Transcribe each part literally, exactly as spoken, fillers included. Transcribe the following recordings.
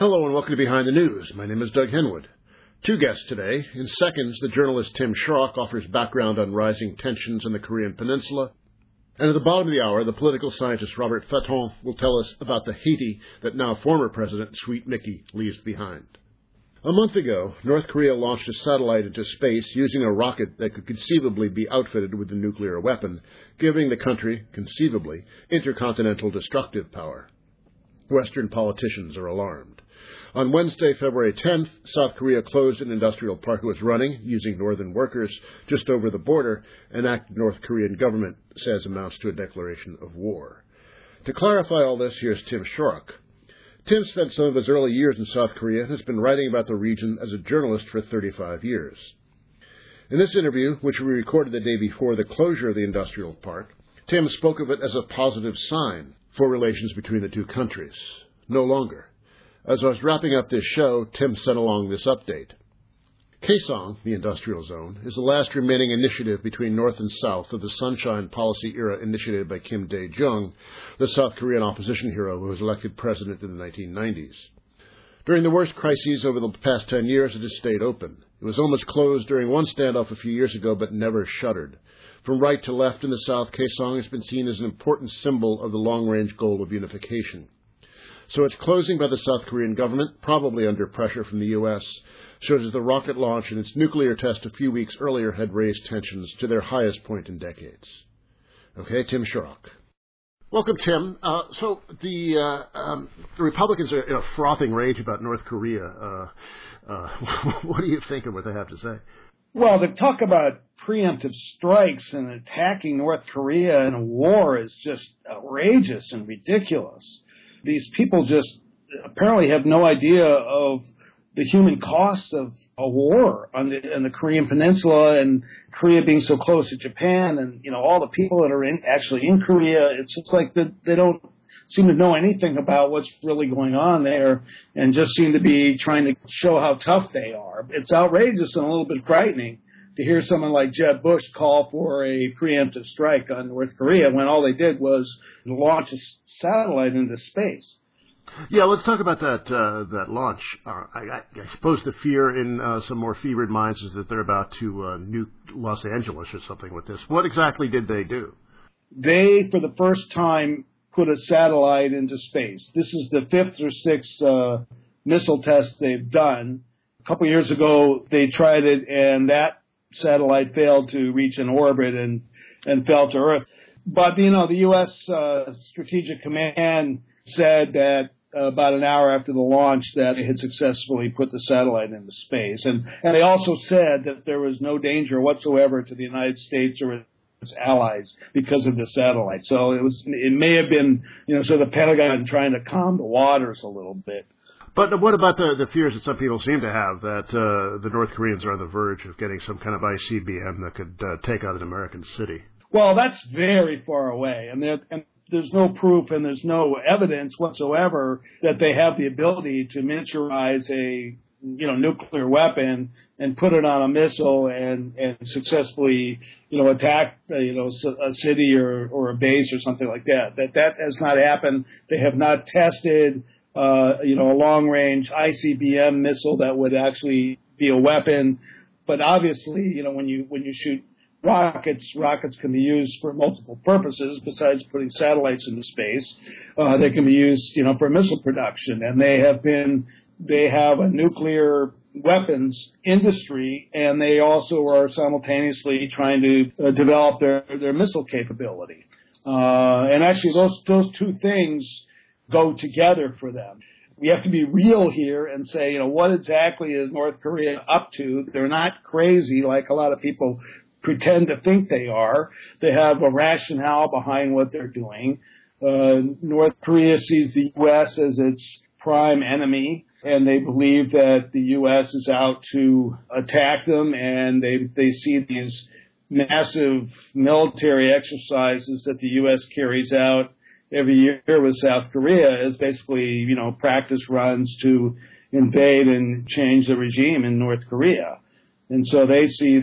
Hello and welcome to Behind the News. My name is Doug Henwood. Two guests today. In seconds, the journalist Tim Shorrock offers background on rising tensions in the Korean Peninsula. And at the bottom of the hour, the political scientist Robert Fatton will tell us about the Haiti that now former President Sweet Mickey leaves behind. A month ago, North Korea launched a satellite into space using a rocket that could conceivably be outfitted with a nuclear weapon, giving the country, conceivably, intercontinental destructive power. Western politicians are alarmed. On Wednesday, February tenth, South Korea closed an industrial park it was running using northern workers just over the border, an act the North Korean government says amounts to a declaration of war. To clarify all this, here's Tim Shorrock. Tim spent some of his early years in South Korea and has been writing about the region as a journalist for thirty-five years. In this interview, which we recorded the day before the closure of the industrial park, Tim spoke of it as a positive sign for relations between the two countries. No longer. As I was wrapping up this show, Tim sent along this update. Kaesong, the industrial zone, is the last remaining initiative between North and South of the Sunshine Policy era initiated by Kim Dae-jung, the South Korean opposition hero who was elected president in the nineteen nineties. During the worst crises over the past ten years, it has stayed open. It was almost closed during one standoff a few years ago, but never shuttered. From right to left in the South, Kaesong has been seen as an important symbol of the long-range goal of unification. So its closing by the South Korean government, probably under pressure from the U S, shows that the rocket launch and its nuclear test a few weeks earlier had raised tensions to their highest point in decades. Okay, Tim Shorrock. Welcome, Tim. Uh, so the, uh, um, the Republicans are in a frothing rage about North Korea. Uh, uh, what do you think of what they have to say? Well, the talk about preemptive strikes and attacking North Korea in a war is just outrageous and ridiculous. These people just apparently have no idea of the human cost of a war on the, on the Korean Peninsula and Korea being so close to Japan and, you know, all the people that are in, actually in Korea. It's just like the, they don't seem to know anything about what's really going on there and just seem to be trying to show how tough they are. It's outrageous and a little bit frightening to hear someone like Jeb Bush call for a preemptive strike on North Korea when all they did was launch a satellite into space. Yeah, let's talk about that uh, that launch. Uh, I, I suppose the fear in uh, some more fevered minds is that they're about to uh, nuke Los Angeles or something with this. What exactly did they do? They, for the first time, put a satellite into space. This is the fifth or sixth uh, missile test they've done. A couple years ago, they tried it, and that satellite failed to reach an orbit and, and fell to Earth. But, you know, the U S uh, Strategic Command said that uh, about an hour after the launch that it had successfully put the satellite into space. And, and they also said that there was no danger whatsoever to the United States or its allies because of the satellite. So it was, it may have been, you know, sort of the Pentagon trying to calm the waters a little bit. But what about the, the fears that some people seem to have that uh, the North Koreans are on the verge of getting some kind of I C B M that could uh, take out an American city? Well, that's very far away, and, and there's no proof and there's no evidence whatsoever that they have the ability to miniaturize a you know nuclear weapon and put it on a missile and, and successfully you know attack uh, you know a city or, or a base or something like that. That that has not happened. They have not tested. Uh, you know, a long-range I C B M missile that would actually be a weapon. But obviously, you know, when you when you shoot rockets, rockets can be used for multiple purposes besides putting satellites into space. Uh, they can be used, you know, for missile production, and they have been they have a nuclear weapons industry, and they also are simultaneously trying to uh, develop their their missile capability. Uh, and actually, those those two things go together for them. We have to be real here and say, you know, what exactly is North Korea up to? They're not crazy like a lot of people pretend to think they are. They have a rationale behind what they're doing. Uh, North Korea sees the U S as its prime enemy, and they believe that the U S is out to attack them, and they they see these massive military exercises that the U S carries out every year with South Korea as basically, you know, practice runs to invade and change the regime in North Korea. And so they see their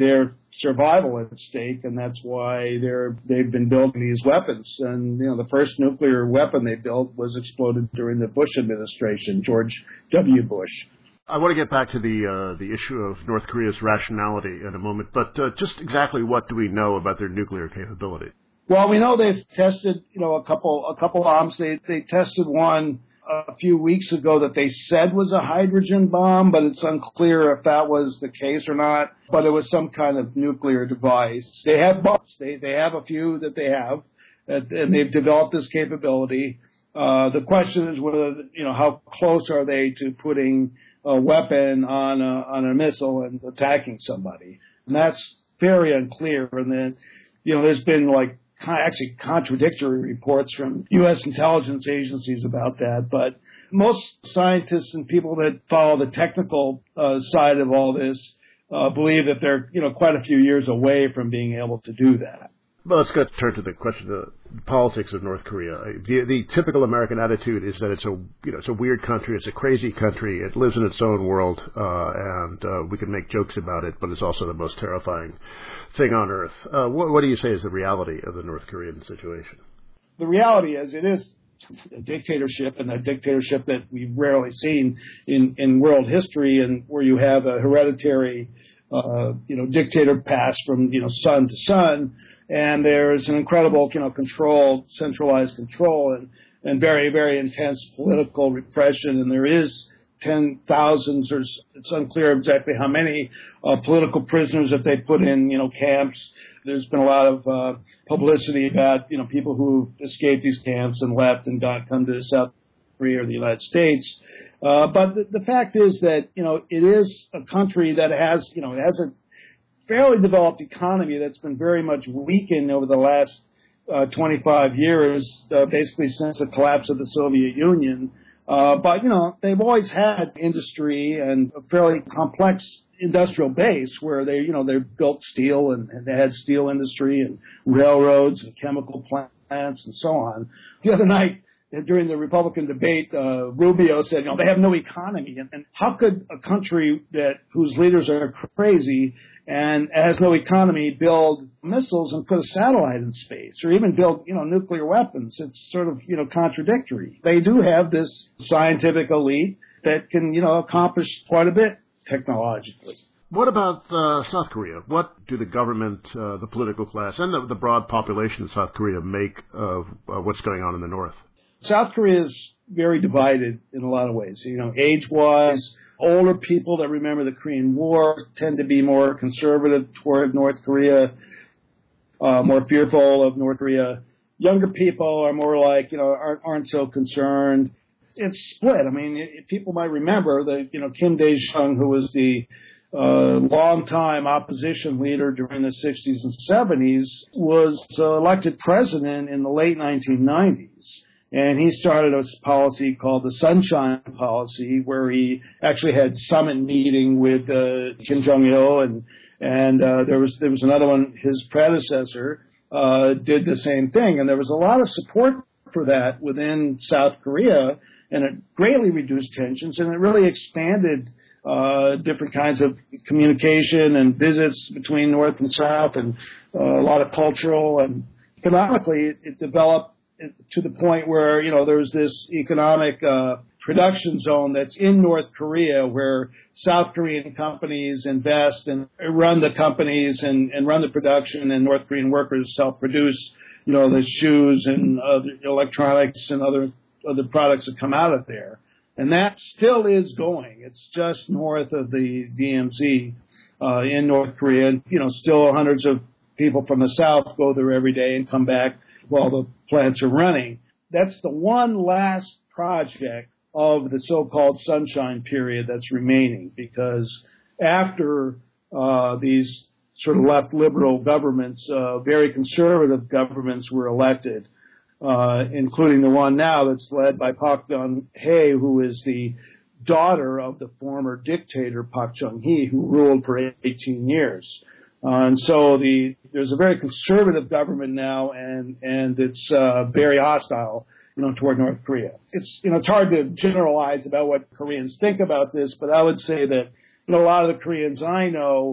survival at stake, and that's why they're they've been building these weapons. And you know, the first nuclear weapon they built was exploded during the Bush administration, George W. Bush. I want to get back to the uh, the issue of North Korea's rationality in a moment, but uh, just exactly what do we know about their nuclear capability? Well, we know they've tested, you know, a couple a couple bombs. They they tested one a few weeks ago that they said was a hydrogen bomb, but it's unclear if that was the case or not. But it was some kind of nuclear device. They have bombs. They they have a few that they have, and they've developed this capability. Uh, the question is whether, you know, how close are they to putting a weapon on a, on a missile and attacking somebody, and that's very unclear. And then, you know, there's been like actually contradictory reports from U S intelligence agencies about that. But most scientists and people that follow the technical uh, side of all this uh, believe that they're, you know, quite a few years away from being able to do that. Well, let's get turn to the question of the politics of North Korea. The, the typical American attitude is that it's a, you know, it's a weird country, it's a crazy country, it lives in its own world, uh, and uh, we can make jokes about it, but it's also the most terrifying thing on earth. Uh, what, what do you say is the reality of the North Korean situation? The reality is it is a dictatorship, and a dictatorship that we've rarely seen in, in world history, and where you have a hereditary, uh, you know, dictator passed from, you know, son to son. And there's an incredible, you know, control, centralized control, and, and very, very intense political repression. And there is ten thousands, or it's unclear exactly how many uh, political prisoners that they put in, you know, camps. There's been a lot of uh, publicity about, you know, people who escaped these camps and left and got come to South Korea or the United States. Uh, but the, the fact is that, you know, it is a country that has, you know, it has a fairly developed economy that's been very much weakened over the last uh, twenty-five years, uh, basically since the collapse of the Soviet Union. Uh, but, you know, they've always had industry and a fairly complex industrial base where they, you know, they built steel, and, and they had steel industry and railroads and chemical plants and so on. The other night, during the Republican debate, uh, Rubio said, you know, they have no economy. And, and how could a country that whose leaders are crazy and has no economy build missiles and put a satellite in space, or even build, you know, nuclear weapons? It's sort of, you know, contradictory. They do have this scientific elite that can, you know, accomplish quite a bit technologically. What about uh, South Korea? What do the government, uh, the political class, and the, the broad population of South Korea make of uh, what's going on in the north? South Korea is very divided in a lot of ways. You know, age-wise, older people that remember the Korean War tend to be more conservative toward North Korea, uh, more fearful of North Korea. Younger people are more like, you know, aren't, aren't so concerned. It's split. I mean, it, people might remember that, you know, Kim Dae-jung, who was the uh, longtime opposition leader during the sixties and seventies, was uh, elected president in the late nineteen nineties. And he started a policy called the Sunshine Policy, where he actually had summit meeting with uh, Kim Jong-il, and and uh, there was there was another one. His predecessor uh, did the same thing, and there was a lot of support for that within South Korea, and it greatly reduced tensions, and it really expanded uh, different kinds of communication and visits between North and South, and uh, a lot of cultural and economically, it, it developed to the point where, you know, there's this economic uh, production zone that's in North Korea where South Korean companies invest and run the companies and, and run the production, and North Korean workers self-produce, you know, the shoes and other electronics and other other products that come out of there. And that still is going. It's just north of the D M Z uh, in North Korea. And, you know, still hundreds of people from the South go there every day and come back while the plants are running. That's the one last project of the so-called sunshine period that's remaining, because after uh, these sort of left liberal governments, uh, very conservative governments were elected, uh, including the one now that's led by Park Geun-hye, who is the daughter of the former dictator Park Chung-hee, who ruled for eighteen years. Uh, and so the there's a very conservative government now, and and it's uh, very hostile, you know, toward North Korea. It's you know it's hard to generalize about what Koreans think about this, but I would say that, you know, a lot of the Koreans I know,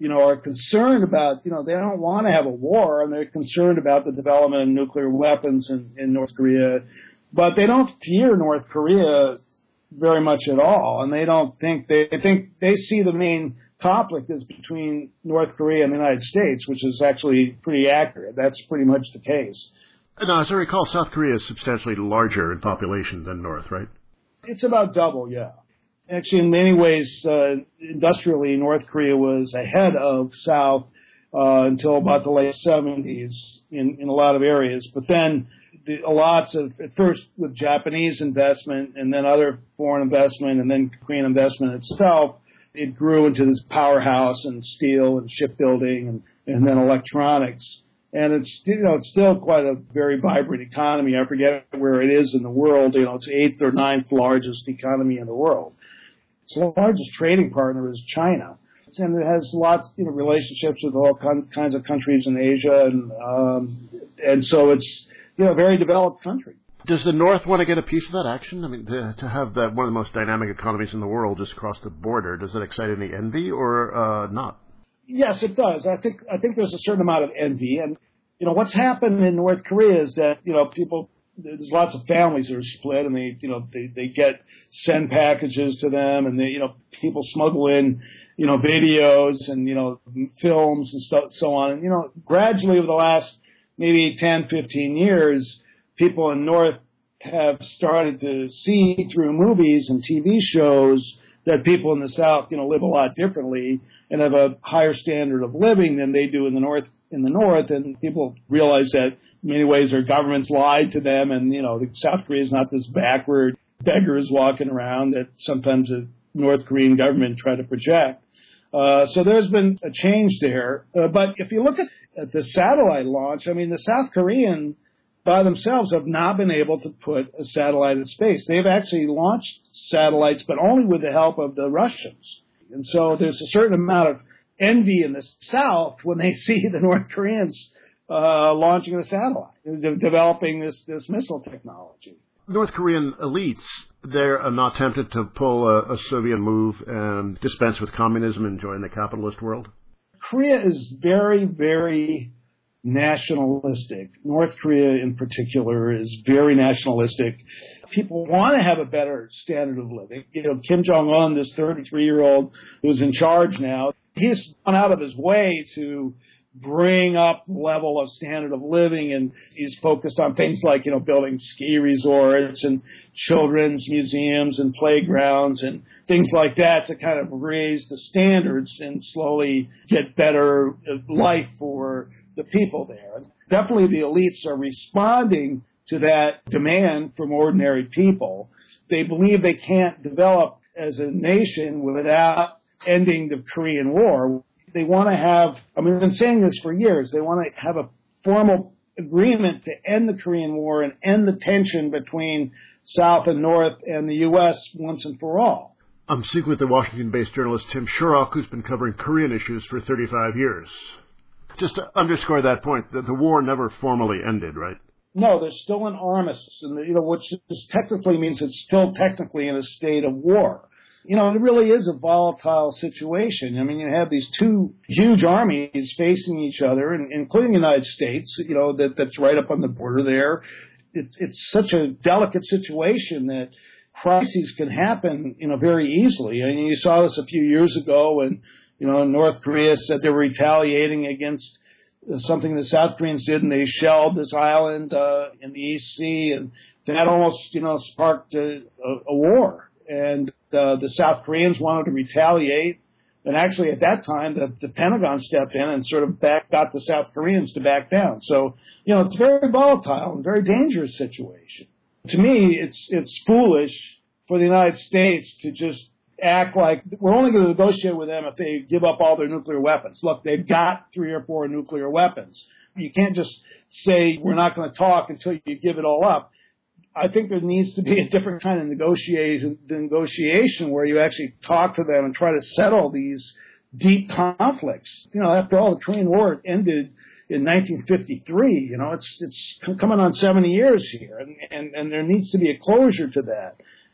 you know, are concerned about, you know, they don't want to have a war, and they're concerned about the development of nuclear weapons in, in North Korea, but they don't fear North Korea very much at all, and they don't think, they, they think, they see the main conflict is between North Korea and the United States, which is actually pretty accurate. That's pretty much the case. Now, as I recall, South Korea is substantially larger in population than North, right? It's about double, yeah. Actually, in many ways, uh, industrially, North Korea was ahead of South uh, until about the late seventies in, in a lot of areas. But then the, lots of, at first with Japanese investment and then other foreign investment and then Korean investment itself, it grew into this powerhouse in steel and shipbuilding and, and then electronics. And it's, you know, it's still quite a very vibrant economy. I forget where it is in the world. You know, it's eighth or ninth largest economy in the world. Its largest trading partner is China. And it has lots, you know, relationships with all con- kinds of countries in Asia. And, um, and so it's, you know, a very developed country. Does the North want to get a piece of that action? I mean, to, to have that one of the most dynamic economies in the world just across the border, does that excite any envy or uh, not? Yes, it does. I think I think there's a certain amount of envy. And, you know, what's happened in North Korea is that, you know, people, there's lots of families that are split, and they, you know, they, they get send packages to them, and they, you know, people smuggle in, you know, videos and, you know, films and so, so on. And, you know, gradually over the last maybe ten, fifteen years, people in North have started to see through movies and T V shows that people in the South, you know, live a lot differently and have a higher standard of living than they do in the North. In the North, and people realize that in many ways their governments lied to them, and you know, South Korea is not this backward beggars walking around that sometimes the North Korean government try to project. Uh, so there's been a change there. Uh, but if you look at, at the satellite launch, I mean, the South Korean by themselves have not been able to put a satellite in space. They've actually launched satellites, but only with the help of the Russians. And so there's a certain amount of envy in the South when they see the North Koreans uh, launching a satellite, de- developing this, this missile technology. North Korean elites, they're not tempted to pull a, a Soviet move and dispense with communism and join the capitalist world? Korea is very, very nationalistic. North Korea in particular is very nationalistic. People want to have a better standard of living. You know, Kim Jong-un, this thirty-three-year-old who's in charge now, he's gone out of his way to bring up the level of standard of living, and he's focused on things like, you know, building ski resorts and children's museums and playgrounds and things like that to kind of raise the standards and slowly get better life for the people there. Definitely the elites are responding to that demand from ordinary people. They believe they can't develop as a nation without ending the Korean War. They want to have, I mean, I've been saying this for years, they want to have a formal agreement to end the Korean War and end the tension between South and North and the U S once and for all. I'm speaking with the Washington-based journalist Tim Shorrock, who's been covering Korean issues for thirty-five years. Just to underscore that point, that the war never formally ended, right? No, there's still an armistice, and you know, which technically means it's still technically in a state of war. You know, it really is a volatile situation. I mean, you have these two huge armies facing each other, and, including the United States, you know, that, that's right up on the border there. It's, it's such a delicate situation that crises can happen, you know, very easily. I mean, you saw this a few years ago when, you know, North Korea said they were retaliating against something the South Koreans did, and they shelled this island uh, in the East Sea, and that almost, you know, sparked a, a, a war. And uh, the South Koreans wanted to retaliate, and actually at that time the, the Pentagon stepped in and sort of back, got the South Koreans to back down. So, you know, it's a very volatile and very dangerous situation. To me, it's it's foolish for the United States to just act like we're only going to negotiate with them if they give up all their nuclear weapons. Look, they've got three or four nuclear weapons. You can't just say we're not going to talk until you give it all up. I think there needs to be a different kind of negotiation, negotiation where you actually talk to them and try to settle these deep conflicts. You know, after all, the Korean War ended in nineteen fifty-three. You know, it's it's coming on seventy years here, and, and, and there needs to be a closure to that.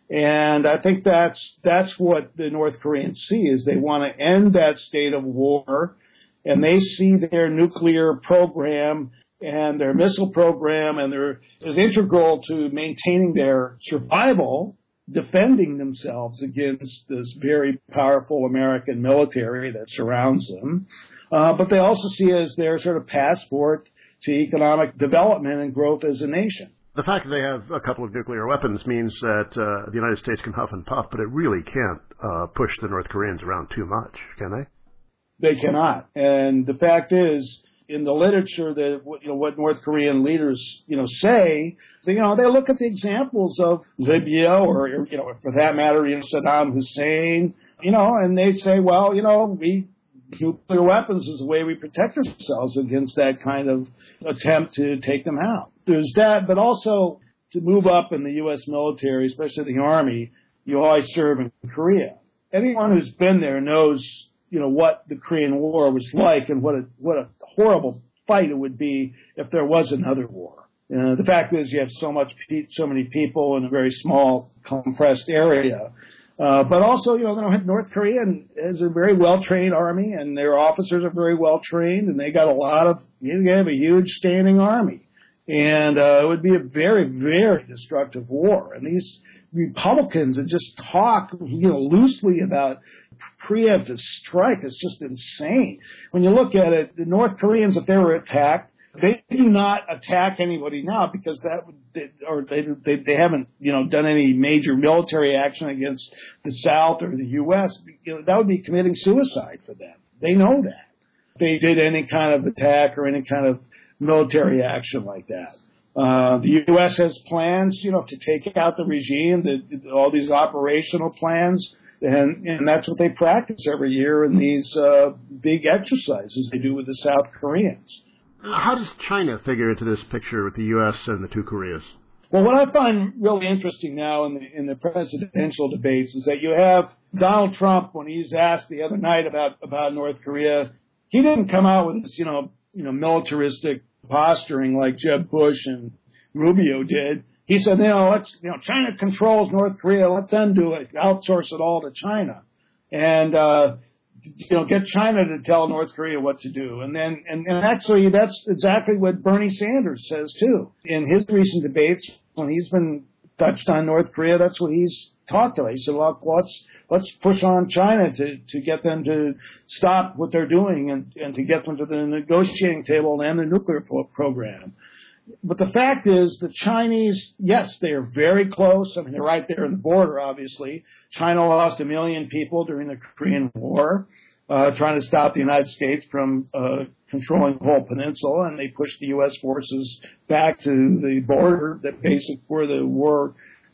And I think that's that's what the North Koreans see, is they want to end that state of war, and they see their nuclear program and their missile program and their is integral to maintaining their survival, defending themselves against this very powerful American military that surrounds them. Uh, but they also see it as their sort of passport to economic development and growth as a nation. The fact that they have a couple of nuclear weapons means that uh, the United States can huff and puff, but it really can't uh, push the North Koreans around too much, can they? They cannot. And the fact is, in the literature, that you know what North Korean leaders you know say, you know they look at the examples of Libya, or you know for that matter, you know Saddam Hussein, you know, and they say, well, you know, we nuclear weapons is the way we protect ourselves against that kind of attempt to take them out. There's that, but also to move up in the U S military, especially the Army, you always serve in Korea. Anyone who's been there knows, you know, what the Korean War was like and what a what a horrible fight it would be if there was another war. Uh, the fact is, you have so much, so many people in a very small, compressed area. Uh, but also, you know, North Korea is a very well-trained army, and their officers are very well-trained, and they got a lot of, you know, they have a huge standing army. And uh, it would be a very, very destructive war. And these Republicans that just talk, you know, loosely about preemptive strike is just insane. When you look at it, the North Koreans, if they were attacked, they do not attack anybody now because that would, or they, they they haven't you know done any major military action against the South or the U S. You know, that would be committing suicide for them. They know that. If they did any kind of attack or any kind of military action like that. Uh, the U S has plans, you know, to take out the regime, the, all these operational plans, and, and that's what they practice every year in these uh, big exercises they do with the South Koreans. How does China figure into this picture with the U S and the two Koreas? Well, what I find really interesting now in the, in the presidential debates is that you have Donald Trump, when he's asked the other night about, about North Korea, he didn't come out with this, you know, you know, militaristic posturing like Jeb Bush and Rubio did. He said, you know, let's, you know, China controls North Korea. Let them do it. Outsource it all to China. And, uh, you know, get China to tell North Korea what to do. And then, and, and actually that's exactly what Bernie Sanders says too. In his recent debates, when he's been touched on North Korea, that's what he's talked about. He said, well, let's, let's push on China to, to get them to stop what they're doing and, and to get them to the negotiating table and end the nuclear pro- program. But the fact is, the Chinese, yes, they are very close. I mean, they're right there in the border, obviously. China lost a million people during the Korean War, uh, trying to stop the United States from uh, controlling the whole peninsula, and they pushed the U S forces back to the border, that basic where the war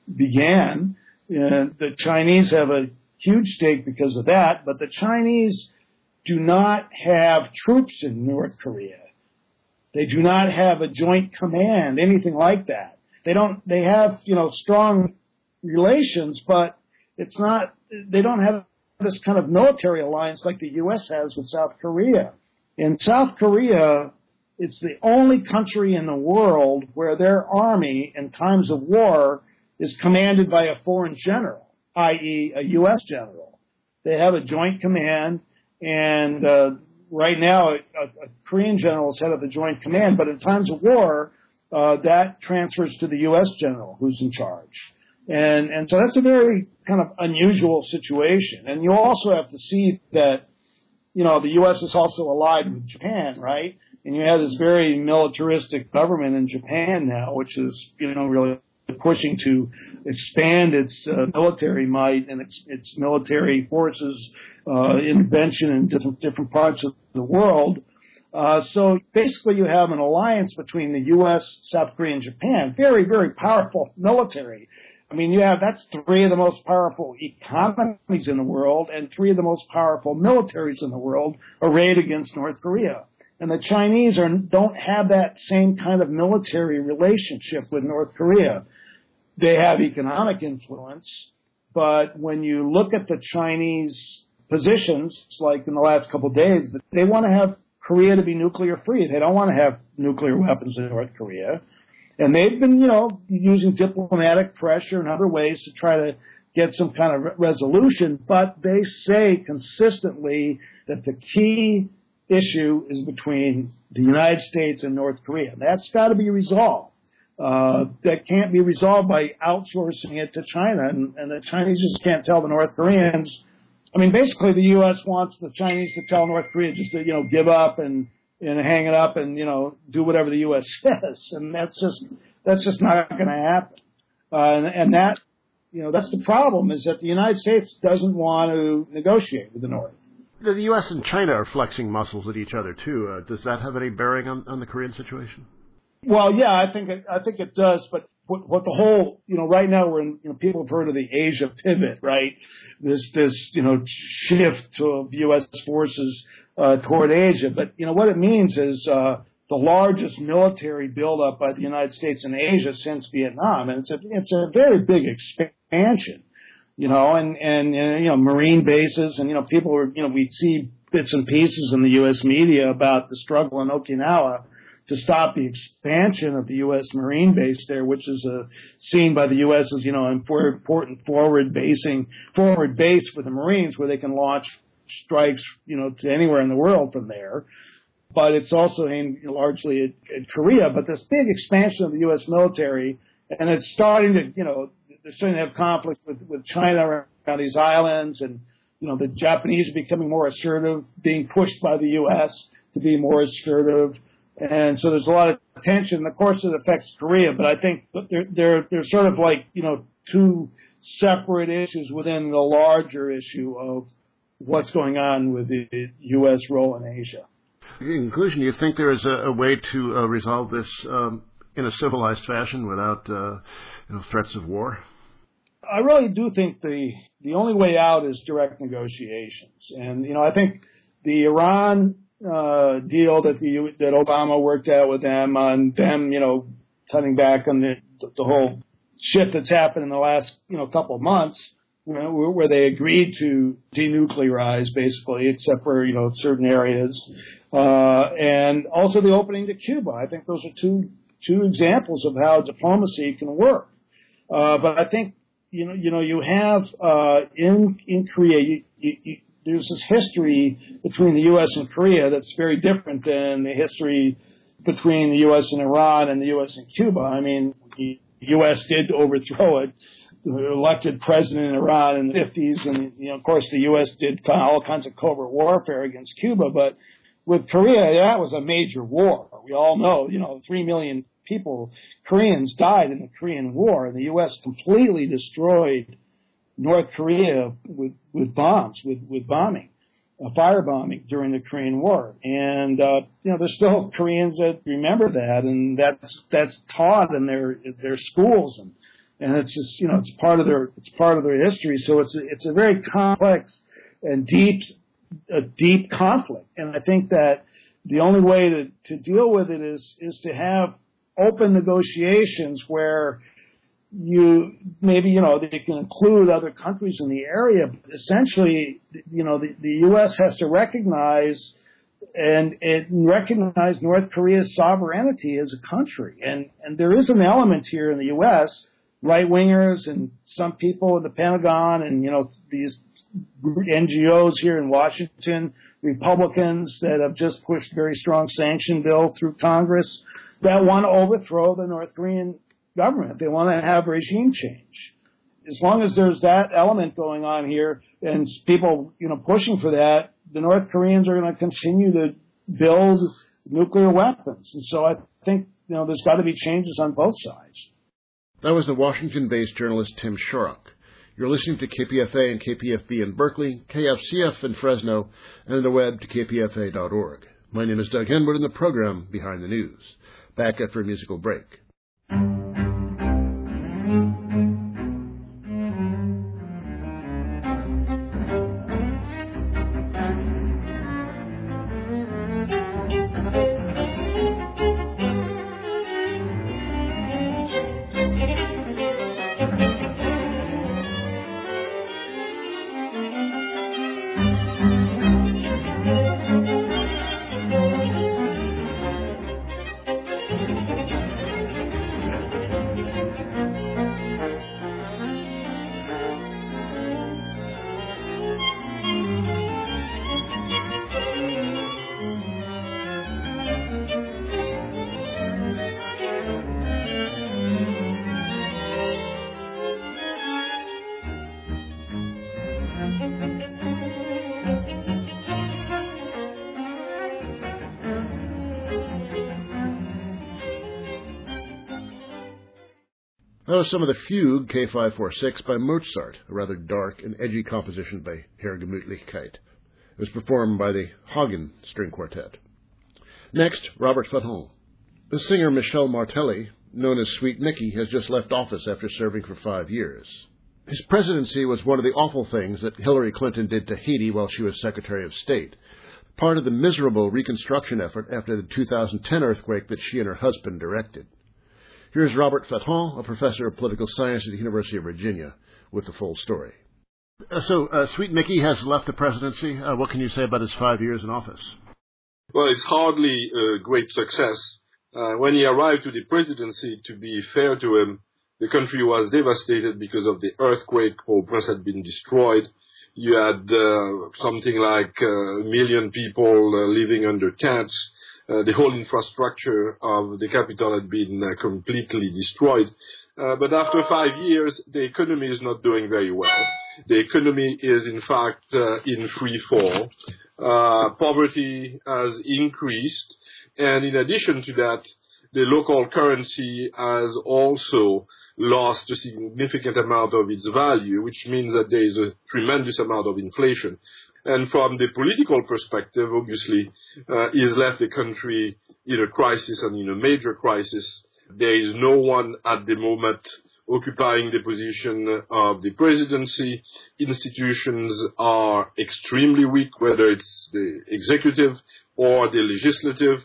began. And the Chinese have a huge stake because of that, but the Chinese do not have troops in North Korea. They do not have a joint command, anything like that. They don't, they have, you know, strong relations, but it's not, they don't have this kind of military alliance like the U S has with South Korea. In South Korea, it's the only country in the world where their army in times of war is commanded by a foreign general, that is a U S general. They have a joint command, and uh, right now, a, a Korean general is head of the Joint Command, but in times of war, uh, that transfers to the U S general who's in charge. And, and so that's a very kind of unusual situation. And you also have to see that, you know, the U S is also allied with Japan, right? And you have this very militaristic government in Japan now, which is, you know, really pushing to expand its uh, military might and its, its military forces uh, intervention in different different parts of the world. Uh, so basically, you have an alliance between the U S, South Korea, and Japan. Very, very powerful military. I mean, you have that's three of the most powerful economies in the world and three of the most powerful militaries in the world arrayed against North Korea. And the Chinese are, don't have that same kind of military relationship with North Korea. They have economic influence, but when you look at the Chinese positions, like in the last couple of days, they want to have Korea to be nuclear free. They don't want to have nuclear weapons in North Korea. And they've been, you know, using diplomatic pressure and other ways to try to get some kind of resolution, but they say consistently that the key issue is between the United States and North Korea. That's got to be resolved. Uh, that can't be resolved by outsourcing it to China, and, and the Chinese just can't tell the North Koreans. I mean, basically, the U S wants the Chinese to tell North Korea just to, you know, give up and and hang it up and, you know, do whatever the U S says, and that's just that's just not going to happen. Uh, and, and that, you know, that's the problem, is that the United States doesn't want to negotiate with the North. The U S and China are flexing muscles at each other too. Uh, does that have any bearing on, on the Korean situation? Well, yeah, I think it, I think it does. But what, what the whole, you know, right now we're in, you know, people have heard of the Asia pivot, right? This this you know shift of U S forces uh, toward Asia. But you know what it means is uh, the largest military buildup by the United States in Asia since Vietnam, and it's a it's a very big expansion. You know, and, and, and, you know, Marine bases, and, you know, people are, you know, we see bits and pieces in the U S media about the struggle in Okinawa to stop the expansion of the U S Marine base there, which is uh, seen by the U S as, you know, an important forward basing, forward base for the Marines where they can launch strikes, you know, to anywhere in the world from there. But it's also aimed largely at, at Korea. But this big expansion of the U S military, and it's starting to, you know, they're starting to have conflict with, with China around these islands, and, you know, the Japanese are becoming more assertive, being pushed by the U S to be more assertive. And so there's a lot of tension. Of course, it affects Korea, but I think they're, they're, they're sort of like, you know, two separate issues within the larger issue of what's going on with the U S role in Asia. In conclusion, do you think there is a, a way to uh, resolve this um, in a civilized fashion without uh, you know, threats of war? I really do think the the only way out is direct negotiations, and you know I think the Iran uh, deal that the that Obama worked out with them on them you know cutting back on the the whole shift that's happened in the last you know couple of months, you know, where they agreed to denuclearize basically, except for you know certain areas, uh, and also the opening to Cuba. I think those are two two examples of how diplomacy can work. Uh, but I think. You know, you know, you have uh, in in Korea. You, you, you, there's this history between the U S and Korea that's very different than the history between the U S and Iran and the U S and Cuba. I mean, the U S did overthrow a the elected president in Iran in the fifties, and you know, of course, the U S did all kinds of covert warfare against Cuba. But with Korea, that was a major war. We all know, you know, three million people, Koreans died in the Korean War, and the U S completely destroyed North Korea with, with bombs, with, with bombing, uh, firebombing during the Korean War. And, uh, you know, there's still Koreans that remember that, and that's, that's taught in their, their schools, and, and it's just, you know, it's part of their, it's part of their history. So it's a, it's a very complex and deep, a deep conflict. And I think that the only way to, to deal with it is, is to have open negotiations where you maybe, you know, they can include other countries in the area. But essentially, you know, the, the U S has to recognize and, and recognize North Korea's sovereignty as a country. And, and there is an element here in the U S, right-wingers and some people in the Pentagon and, you know, these N G Os here in Washington, Republicans that have just pushed a very strong sanction bill through Congress, that want to overthrow the North Korean government. They want to have regime change. As long as there's that element going on here and people, you know, pushing for that, the North Koreans are going to continue to build nuclear weapons. And so I think, you know, there's got to be changes on both sides. That was the Washington-based journalist Tim Shorrock. You're listening to K P F A and K P F B in Berkeley, K F C F in Fresno, and on the web to K P F A dot org. My name is Doug Henwood, and the program Behind the News. Back after a musical break. That was some of the fugue K five forty-six by Mozart, a rather dark and edgy composition by Herr Gemütlichkeit. It was performed by the Hagen String Quartet. Next, Robert Fatton. The singer Michel Martelly, known as Sweet Mickey, has just left office after serving for five years. His presidency was one of the awful things that Hillary Clinton did to Haiti while she was Secretary of State, part of the miserable reconstruction effort after the two thousand ten earthquake that she and her husband directed. Here's Robert Fatton, a professor of political science at the University of Virginia, with the full story. Uh, so, uh, Sweet Mickey has left the presidency. Uh, what can you say about his five years in office? Well, it's hardly a great success. Uh, when he arrived to the presidency, to be fair to him, the country was devastated because of the earthquake. Port-au-Prince had been destroyed. You had uh, something like uh, a million people uh, living under tents. Uh, the whole infrastructure of the capital had been uh, completely destroyed. Uh, but after five years, the economy is not doing very well. The economy is, in fact, uh, in free fall. Uh, poverty has increased. And in addition to that, the local currency has also lost a significant amount of its value, which means that there is a tremendous amount of inflation. And from the political perspective, obviously, uh, he's left the country in a crisis and in a major crisis. There is no one at the moment occupying the position of the presidency. Institutions are extremely weak, whether it's the executive or the legislative.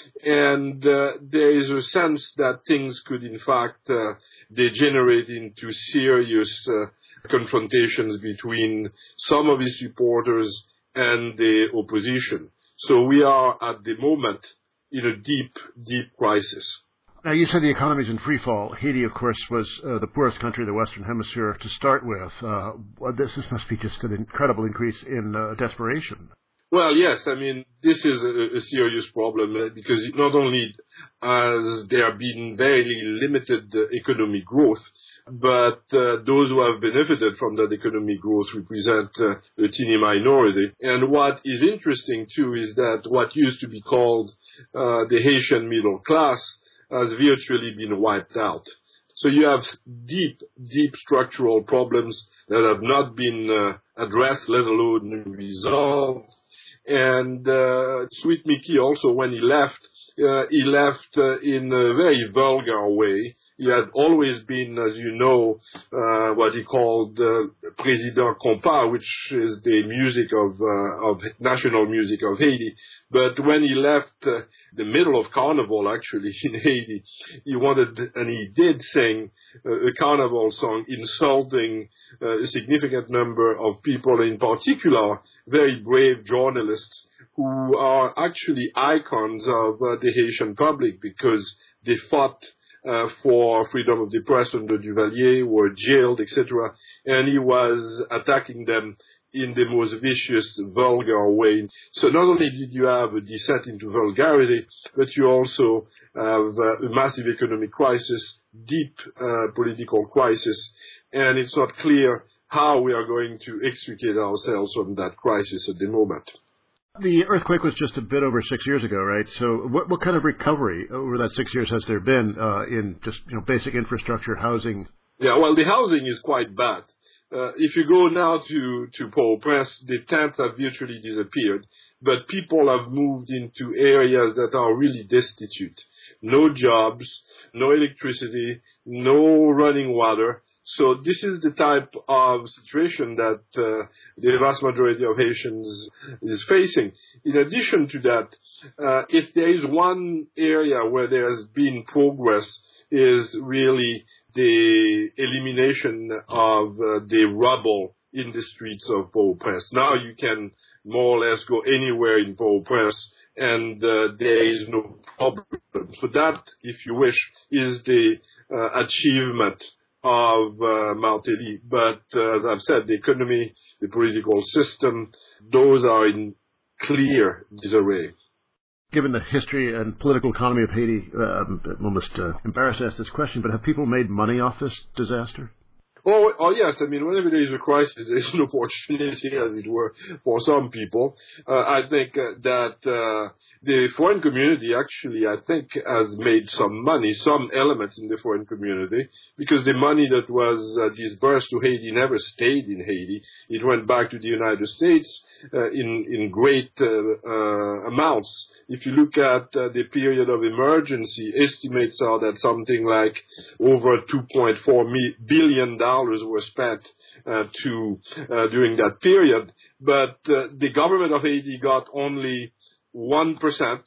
And uh, there is a sense that things could, in fact, uh, degenerate into serious uh, confrontations between some of his supporters and the opposition. So we are, at the moment, in a deep, deep crisis. Now, you said the economy is in free fall. Haiti, of course, was uh, the poorest country in the Western Hemisphere to start with. Uh, this, this must be just an incredible increase in uh, desperation. Well, yes. I mean, this is a, a serious problem uh, because not only has there been very limited uh, economic growth, but uh, those who have benefited from that economic growth represent uh, a teeny minority. And what is interesting, too, is that what used to be called uh, the Haitian middle class has virtually been wiped out. So you have deep, deep structural problems that have not been uh, addressed, let alone resolved. And uh, Sweet Mickey also, when he left, uh, he left uh, in a very vulgar way. He had always been, as you know, uh, what he called uh, Président Compas, which is the music of, uh, of national music of Haiti. But when he left uh, the middle of Carnival, actually, in Haiti, he wanted, and he did sing uh, a Carnival song insulting uh, a significant number of people, in particular, very brave journalists who are actually icons of uh, the Haitian public because they fought Uh, for freedom of the press under Duvalier, were jailed, et cetera. And he was attacking them in the most vicious, vulgar way. So not only did you have a descent into vulgarity, but you also have uh, a massive economic crisis, deep uh, political crisis, and it's not clear how we are going to extricate ourselves from that crisis at the moment. The earthquake was just a bit over six years ago, right? So what, what kind of recovery over that six years has there been uh, in just you know basic infrastructure, housing? Yeah, well, the housing is quite bad. Uh, if you go now to, to Port-au-Prince, the tents have virtually disappeared, but people have moved into areas that are really destitute. No jobs, no electricity, no running water. So this is the type of situation that uh, the vast majority of Haitians is facing. In addition to that, uh, if there is one area where there has been progress, is really the elimination of uh, the rubble in the streets of Port-au-Prince. Now you can more or less go anywhere in Port-au-Prince and uh, there is no problem. So that, if you wish, is the uh, achievement of uh, Martelly. But uh, as I've said, the economy, the political system, those are in clear disarray. Given the history and political economy of Haiti, uh, I'm almost uh, embarrassed to ask this question, but have people made money off this disaster? Oh, oh yes. I mean, whenever there is a crisis, there is an opportunity, as it were, for some people. Uh, I think uh, that uh, the foreign community actually, I think, has made some money, some elements in the foreign community, because the money that was uh, disbursed to Haiti never stayed in Haiti. It went back to the United States uh, in, in great uh, uh, amounts. If you look at uh, the period of emergency, estimates are that something like over two point four billion dollars were spent uh, to uh, during that period. But uh, the government of Haiti got only one percent,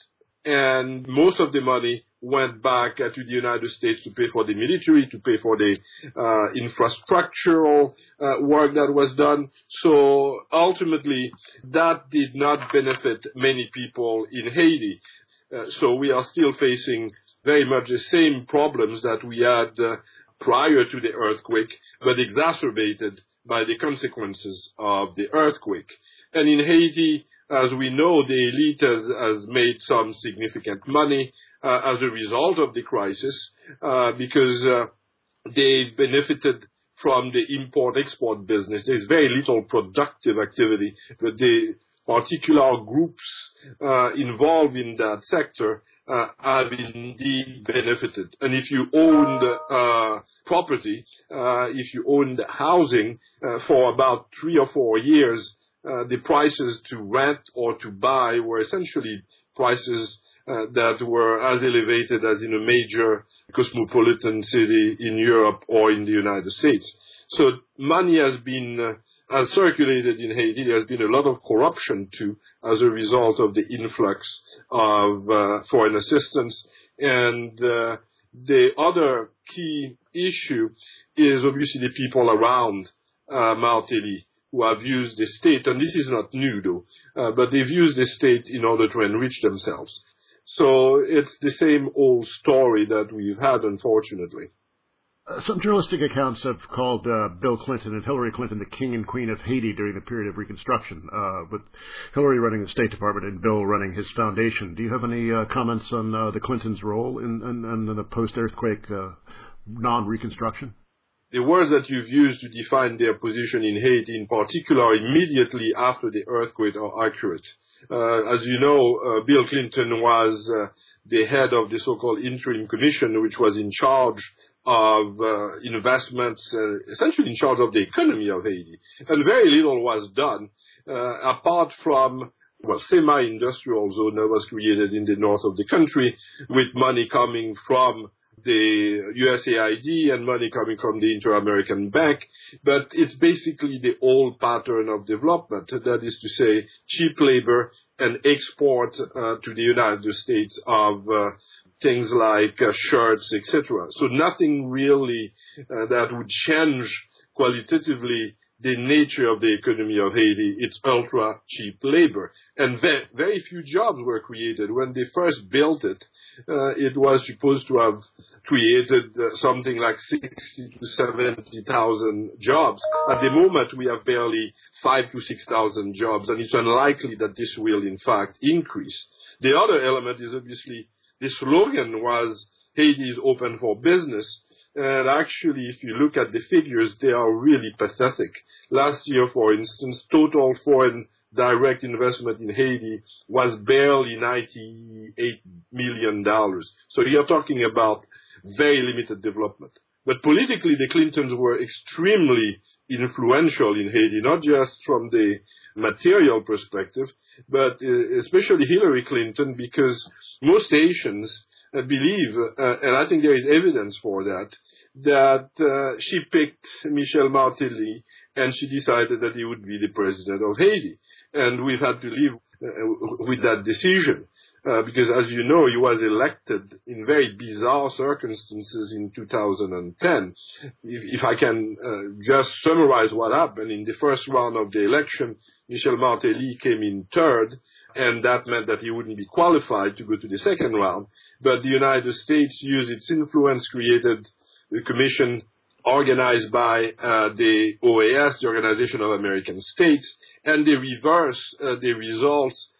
and most of the money went back uh, to the United States to pay for the military, to pay for the uh, infrastructural uh, work that was done. So ultimately, that did not benefit many people in Haiti. Uh, so we are still facing very much the same problems that we had uh, prior to the earthquake, but exacerbated by the consequences of the earthquake. And in Haiti, as we know, the elite has, has made some significant money uh, as a result of the crisis uh, because uh, they benefited from the import-export business. There's very little productive activity, but the particular groups uh, involved in that sector uh, have indeed benefited. And if you owned uh, property, uh, if you owned housing uh, for about three or four years, uh, the prices to rent or to buy were essentially prices uh, that were as elevated as in a major cosmopolitan city in Europe or in the United States. So money has been uh, has circulated in Haiti. There has been a lot of corruption too as a result of the influx of uh, foreign assistance. And uh, the other key issue is obviously the people around uh, Martelly who have used the state, and this is not new though, uh, but they've used the state in order to enrich themselves. So it's the same old story that we've had, unfortunately. Uh, some journalistic accounts have called uh, Bill Clinton and Hillary Clinton the king and queen of Haiti during the period of Reconstruction, uh, with Hillary running the State Department and Bill running his foundation. Do you have any uh, comments on uh, the Clintons' role in, in, in the post-earthquake uh, non-Reconstruction? The words that you've used to define their position in Haiti, in particular immediately after the earthquake, are accurate. Uh, as you know, uh, Bill Clinton was uh, the head of the so-called Interim Commission, which was in charge of uh, investments, uh, essentially in charge of the economy of Haiti. And very little was done, uh, apart from, well, semi-industrial zone that was created in the north of the country, with money coming from the U S A I D and money coming from the Inter-American Bank, but it's basically the old pattern of development. That is to say, cheap labor and export uh, to the United States of uh, things like uh, shirts, et cetera. So nothing really uh, that would change qualitatively the nature of the economy of Haiti. It's ultra cheap labor. And very, very few jobs were created. When they first built it, uh, it was supposed to have created uh, something like sixty to seventy thousand jobs. At the moment, we have barely five to six thousand jobs, and it's unlikely that this will, in fact, increase. The other element is obviously the slogan was Haiti is open for business. And actually, if you look at the figures, they are really pathetic. Last year, for instance, total foreign direct investment in Haiti was barely ninety-eight million dollars. So you're talking about very limited development. But politically, the Clintons were extremely influential in Haiti, not just from the material perspective, but especially Hillary Clinton, because most Haitians uh, believe, uh, and I think there is evidence for that, that uh, she picked Michel Martelly and she decided that he would be the president of Haiti. And we've had to live uh, with that decision. Uh, because, as you know, he was elected in very bizarre circumstances in two thousand ten. If, if I can uh, just summarize what happened, in the first round of the election, Michel Martelly came in third, and that meant that he wouldn't be qualified to go to the second round. But the United States used its influence, created the commission organized by uh, the O A S, the Organization of American States, and they reversed uh, the results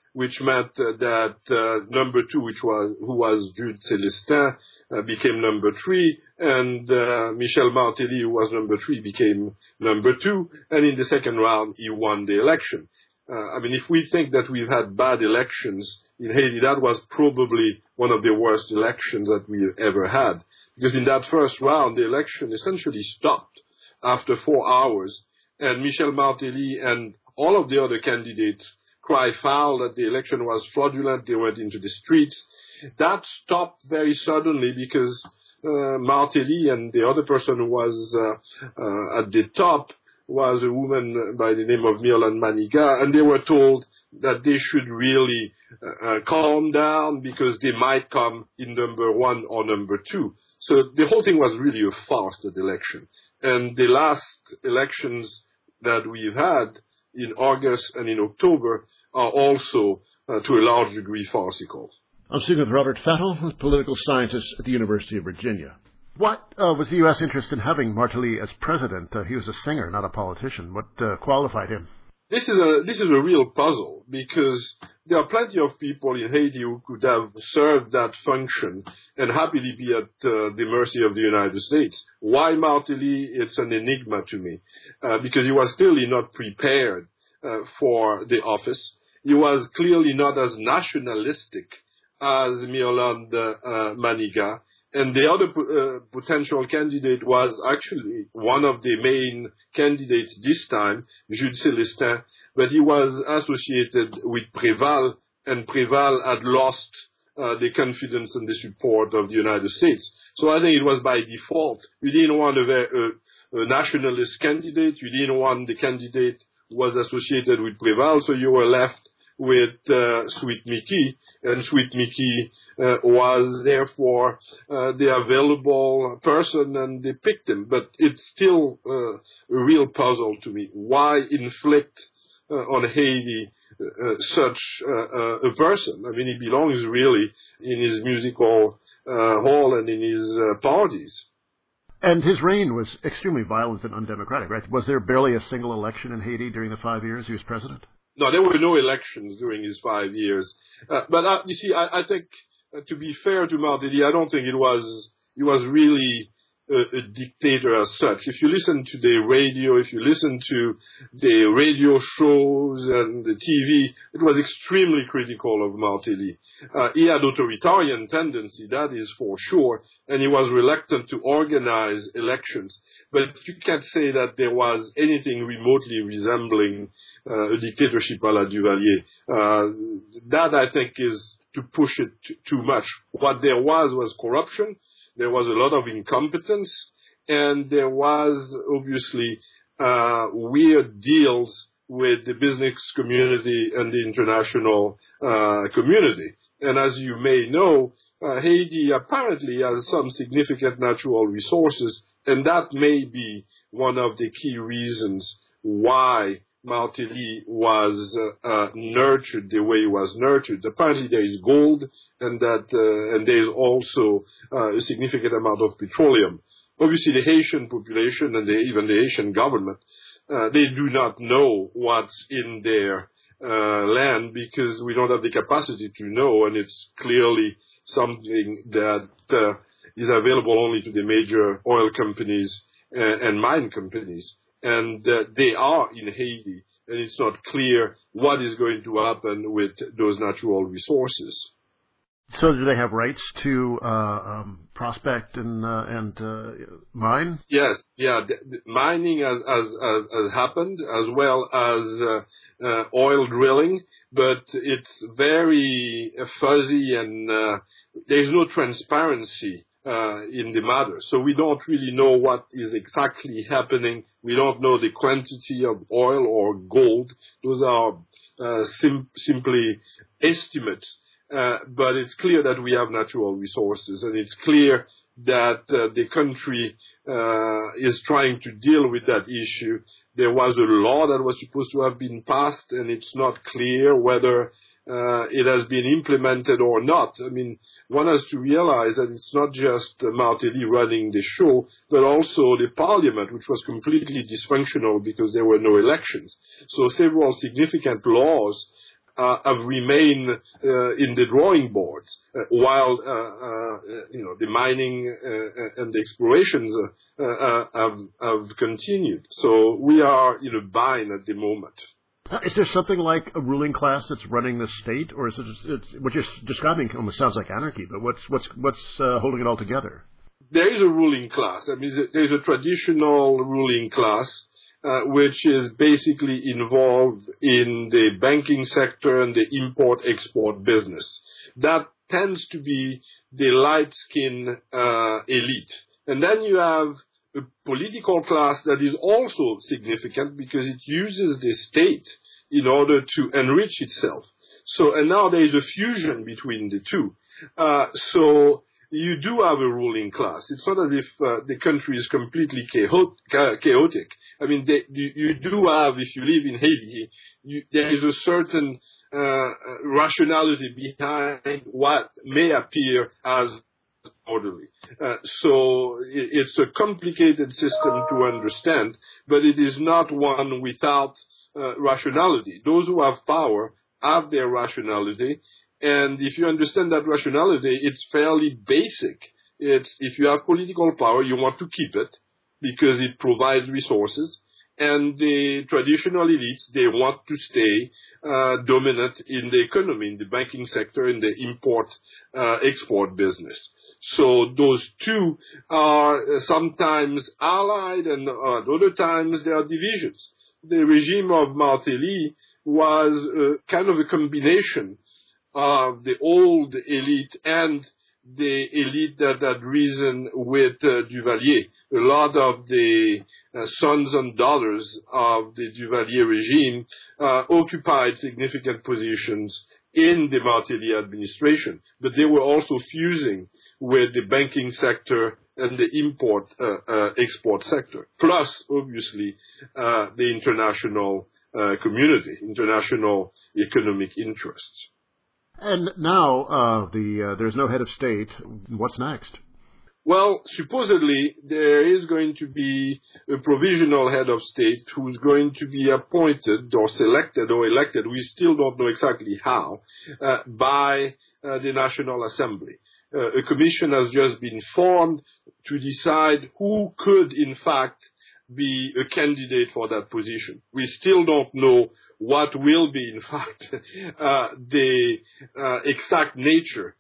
which meant uh, that uh, number two, which was who was Jude Célestin, uh, became number three, and uh, Michel Martelly, who was number three, became number two, and in the second round, he won the election. Uh, I mean, if we think that we've had bad elections in Haiti, that was probably one of the worst elections that we've ever had, because in that first round, the election essentially stopped after four hours, and Michel Martelly and all of the other candidates cry foul that the election was fraudulent. They went into the streets. That stopped very suddenly because uh, Martelly and the other person who was uh, uh, at the top was a woman by the name of Myrland Manigat, and they were told that they should really uh, uh, calm down because they might come in number one or number two. So the whole thing was really a farce, that election. And the last elections that we've had in August and in October are also, uh, to a large degree, farcical. I'm speaking with Robert Fettel, a political scientist at the University of Virginia. What uh, was the U S interest in having Martelly as president? Uh, he was a singer, not a politician. What uh, qualified him? This is a this is a real puzzle, because there are plenty of people in Haiti who could have served that function and happily be at uh, the mercy of the United States. Why Martelly? It's an enigma to me, uh, because he was clearly not prepared uh, for the office. He was clearly not as nationalistic as Myrland uh, Manigat. And the other uh, potential candidate was actually one of the main candidates this time, Jude Célestin, but he was associated with Préval, and Préval had lost uh, the confidence and the support of the United States. So I think it was by default. You didn't want a, a, a nationalist candidate. You didn't want the candidate who was associated with Préval, so you were left with uh, Sweet Mickey, and Sweet Mickey uh, was therefore uh, the available person, and they picked him. But it's still uh, a real puzzle to me. Why inflict uh, on Haiti uh, such uh, uh, a person? I mean, he belongs really in his musical uh, hall and in his uh, parties. And his reign was extremely violent and undemocratic, right? Was there barely a single election in Haiti during the five years he was president? No, there were no elections during his five years. Uh, but uh, you see, I, I think, uh, to be fair to Martelly, I don't think it was he was really a, a dictator as such. If you listen to the radio, if you listen to the radio shows and the T V, it was extremely critical of Martelly. Uh, he had authoritarian tendency, that is for sure, and he was reluctant to organize elections. But you can't say that there was anything remotely resembling uh, a dictatorship à la Duvalier. Uh, that, I think, is to push it t- too much. What there was was corruption. There was a lot of incompetence, and there was obviously uh, weird deals with the business community and the international uh, community. And as you may know, uh, Haiti apparently has some significant natural resources, and that may be one of the key reasons why Martelly was uh, uh, nurtured the way he was nurtured. Apparently there is gold, and that uh, and there is also uh, a significant amount of petroleum. Obviously the Haitian population and the, even the Haitian government, uh, they do not know what's in their uh, land, because we don't have the capacity to know, and it's clearly something that uh, is available only to the major oil companies and, and mine companies. And uh, they are in Haiti, and it's not clear what is going to happen with those natural resources. So do they have rights to uh, um, prospect and uh, and uh, mine? Yes, yeah. The, the mining has, has, has, has happened, as well as uh, uh, oil drilling, but it's very fuzzy, and uh, there's no transparency Uh, in the matter. So we don't really know what is exactly happening. We don't know the quantity of oil or gold. Those are uh, sim- simply estimates. Uh, but it's clear that we have natural resources, and it's clear that uh, the country uh, is trying to deal with that issue. There was a law that was supposed to have been passed, and it's not clear whether Uh, it has been implemented or not. I mean, one has to realize that it's not just uh, Martelly running the show, but also the parliament, which was completely dysfunctional because there were no elections. So several significant laws uh, have remained uh, in the drawing boards, uh, while uh, uh, you know the mining uh, and the explorations uh, uh, have, have continued. So we are in a bind at the moment. Is there something like a ruling class that's running the state, or is it just, it's, what you're describing almost sounds like anarchy? But what's what's what's uh, holding it all together? There is a ruling class. I mean, there's a traditional ruling class uh, which is basically involved in the banking sector and the import-export business. That tends to be the light-skinned uh, elite, and then you have a political class that is also significant because it uses the state in order to enrich itself. So, and now there is a fusion between the two. Uh, so you do have a ruling class. It's not as if uh, the country is completely chaotic. I mean, they, you, you do have, if you live in Haiti, you, there is a certain uh, rationality behind what may appear as orderly. Uh, so it, it's a complicated system to understand, but it is not one without uh, rationality. Those who have power have their rationality, and if you understand that rationality, it's fairly basic. It's if you have political power, you want to keep it because it provides resources, and the traditional elites, they want to stay uh, dominant in the economy, in the banking sector, in the import-export uh, business. So those two are sometimes allied, and at other times there are divisions. The regime of Martelly was uh, kind of a combination of the old elite and the elite that had risen with uh, Duvalier. A lot of the uh, sons and daughters of the Duvalier regime uh, occupied significant positions in the Martelly administration, but they were also fusing with the banking sector and the import uh, uh, export sector, plus obviously uh, the international uh, community, international economic interests. And now uh, the uh, there's no head of state. What's next? Well, supposedly there is going to be a provisional head of state who's going to be appointed or selected or elected, we still don't know exactly how, uh, by uh, the National Assembly. Uh, a commission has just been formed to decide who could, in fact, be a candidate for that position. We still don't know what will be, in fact, uh, the uh, exact nature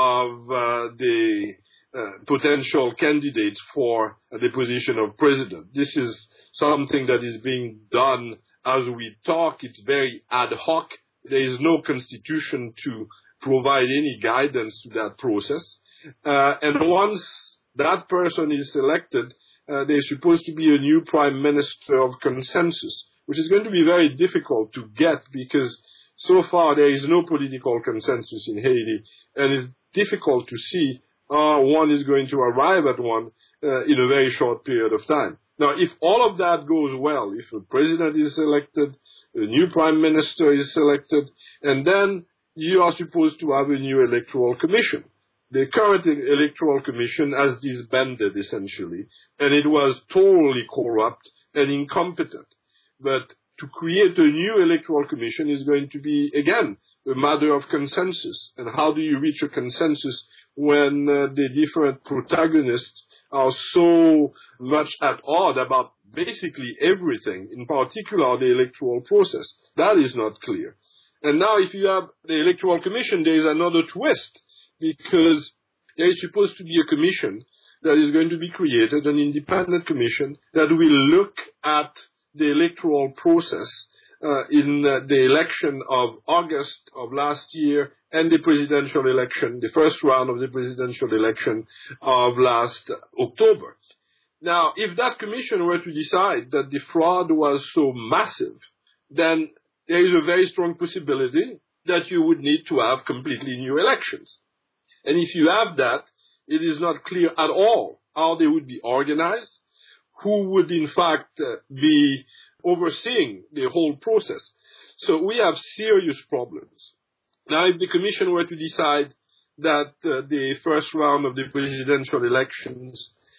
of uh, the Uh, potential candidates for uh, the position of president. This is something that is being done as we talk. It's very ad hoc. There is no constitution to provide any guidance to that process. Uh, and once that person is selected, uh, there's supposed to be a new prime minister of consensus, which is going to be very difficult to get because so far there is no political consensus in Haiti, and it's difficult to see Uh, one is going to arrive at one uh, in a very short period of time. Now, if all of that goes well, if a president is elected, a new prime minister is selected, and then you are supposed to have a new electoral commission. The current electoral commission has disbanded, essentially, and it was totally corrupt and incompetent. But to create a new electoral commission is going to be, again, a matter of consensus. And how do you reach a consensus when uh, the different protagonists are so much at odds about basically everything, in particular the electoral process? That is not clear. And now if you have the electoral commission, there is another twist, because there is supposed to be a commission that is going to be created, an independent commission that will look at the electoral process uh, in uh, the election of August of last year and the presidential election, the first round of the presidential election of last October. Now, if that commission were to decide that the fraud was so massive, then there is a very strong possibility that you would need to have completely new elections. And if you have that, it is not clear at all how they would be organized, who would in fact uh, be overseeing the whole process. So we have serious problems. Now, if the commission were to decide that uh, the first round of the presidential elections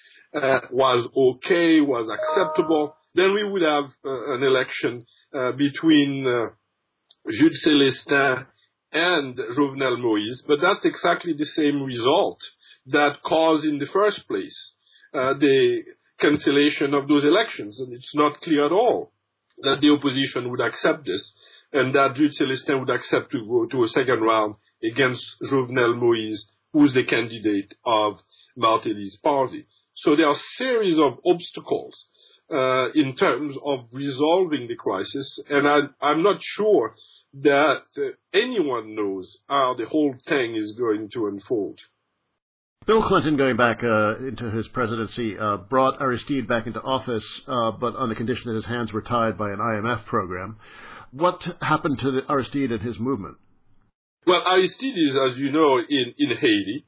uh, was okay, was acceptable, then we would have uh, an election uh, between uh, Jules Célestin and Jovenel Moïse, but that's exactly the same result that caused in the first place uh, the cancellation of those elections. And it's not clear at all that the opposition would accept this and that Jules Célestin would accept to go to a second round against Jovenel Moïse, who's the candidate of Martelly's party. So there are a series of obstacles uh, in terms of resolving the crisis, and I, I'm not sure that uh, anyone knows how the whole thing is going to unfold. Bill Clinton, going back uh, into his presidency, uh, brought Aristide back into office, uh, but on the condition that his hands were tied by an I M F program. What happened to the Aristide and his movement? Well, Aristide is, as you know, in, in Haiti.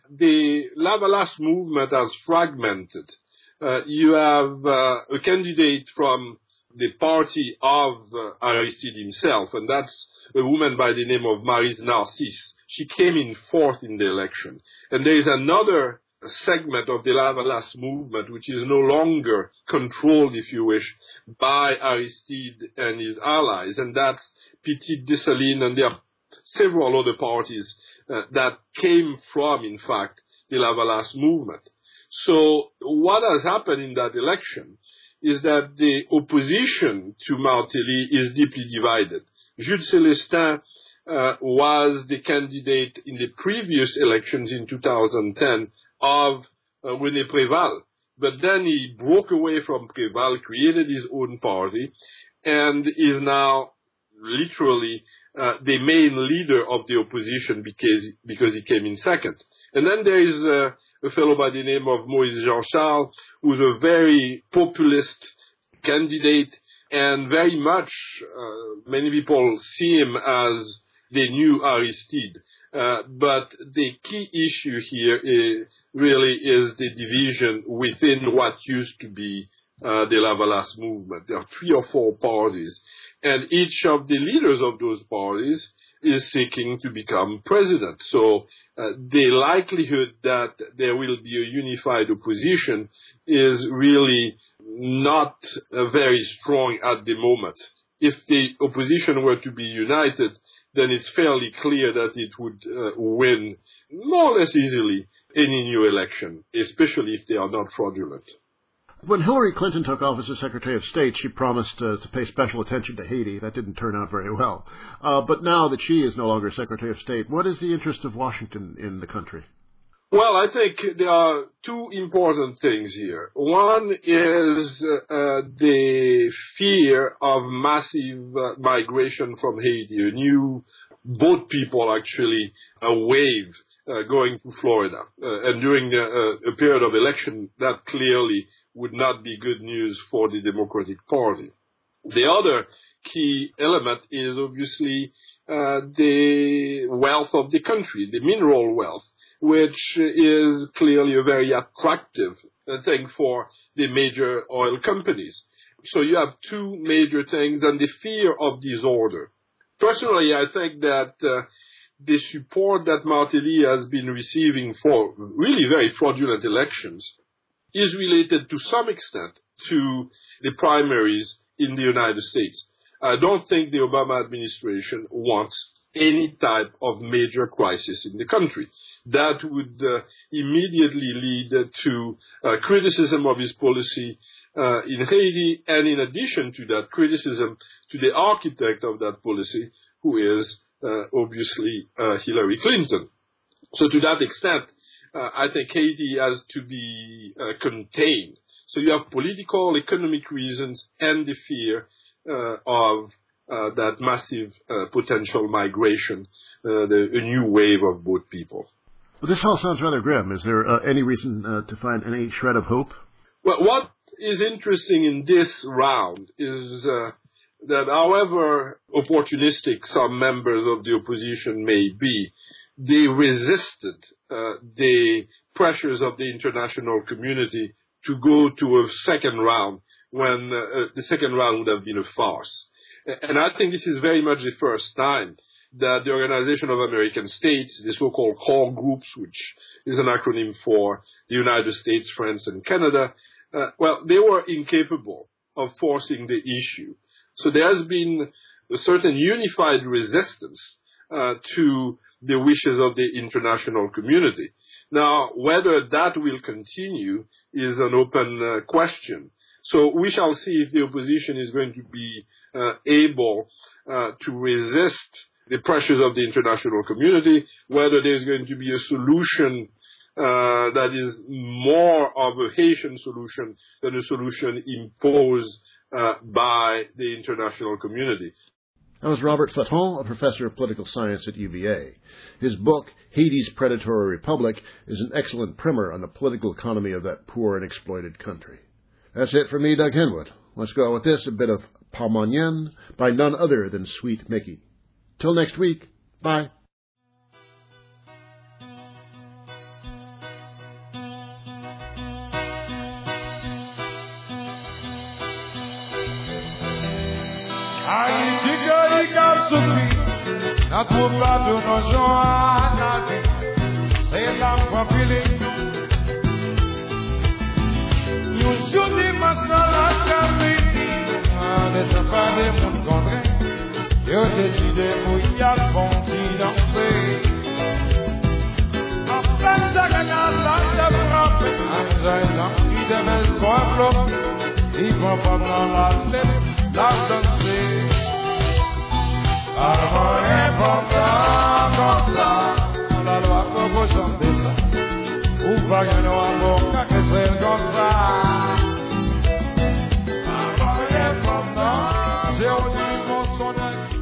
The Lavalas movement has fragmented. Uh, you have uh, a candidate from the party of uh, Aristide himself, and that's a woman by the name of Maryse Narcisse. She came in fourth in the election. And there is another segment of the Lavalas movement which is no longer controlled, if you wish, by Aristide and his allies, and that's Petite Dessalines, and there are several other parties uh, that came from, in fact, the Lavalas movement. So what has happened in that election is that the opposition to Martelly is deeply divided. Jules Célestin uh, was the candidate in the previous elections in two thousand ten of uh, René Préval. But then he broke away from Préval, created his own party, and is now literally uh, the main leader of the opposition because, because he came in second. And then there is uh, a fellow by the name of Moïse Jean-Charles, who's a very populist candidate, and very much uh, many people see him as the new Aristide. Uh, but the key issue here is, really is the division within what used to be uh, the Lavalas movement. There are three or four parties, and each of the leaders of those parties is seeking to become president. So uh, the likelihood that there will be a unified opposition is really not uh, very strong at the moment. If the opposition were to be united, then it's fairly clear that it would uh, win more or less easily any new election, especially if they are not fraudulent. When Hillary Clinton took office as Secretary of State, she promised uh, to pay special attention to Haiti. That didn't turn out very well. Uh, but now that she is no longer Secretary of State, what is the interest of Washington in the country? Well, I think there are two important things here. One is uh, the fear of massive uh, migration from Haiti, a new boat people actually, a wave uh, going to Florida. Uh, and during the, uh, a period of election, that clearly would not be good news for the Democratic Party. The other key element is obviously uh, the wealth of the country, the mineral wealth, which is clearly a very attractive thing for the major oil companies. So you have two major things, and the fear of disorder. Personally, I think that uh, the support that Martelly has been receiving for really very fraudulent elections is related to some extent to the primaries in the United States. I don't think the Obama administration wants any type of major crisis in the country. That would uh, immediately lead to uh, criticism of his policy uh, in Haiti, and in addition to that, criticism to the architect of that policy, who is uh, obviously uh, Hillary Clinton. So to that extent, uh, I think Haiti has to be uh, contained. So you have political, economic reasons, and the fear uh, of Uh, that massive uh, potential migration, uh, the, a new wave of boat people. Well, this all sounds rather grim. Is there uh, any reason uh, to find any shred of hope? Well, what is interesting in this round is uh, that however opportunistic some members of the opposition may be, they resisted uh, the pressures of the international community to go to a second round when uh, the second round would have been a farce. And I think this is very much the first time that the Organization of American States, the so-called core groups, which is an acronym for the United States, France, and Canada, uh, well, they were incapable of forcing the issue. So there has been a certain unified resistance uh, to the wishes of the international community. Now, whether that will continue is an open uh, question. So we shall see if the opposition is going to be uh, able uh, to resist the pressures of the international community, whether there's going to be a solution uh, that is more of a Haitian solution than a solution imposed uh, by the international community. That was Robert Fatton, a professor of political science at U V A. His book, Haiti's Predatory Republic, is an excellent primer on the political economy of that poor and exploited country. That's it for me, Doug Henwood. Let's go out with this, a bit of Pas Moyen by none other than Sweet Mickey. Till next week, bye. Not too bad to no Joanna, say love for feeling. You should be masala kami, de safari mun kondre. Yo décidé pour y aller danser. Après ça, gagne la frappe, Anjaïla, il devait soif, il va pas dans la lettre, la danser. Armonie comme ça, comme ça, la loi Coco chante ça. Ou pas gagner un bon que c'est comme ça. Armonie comme ça, j'ai oublié mon sonnet.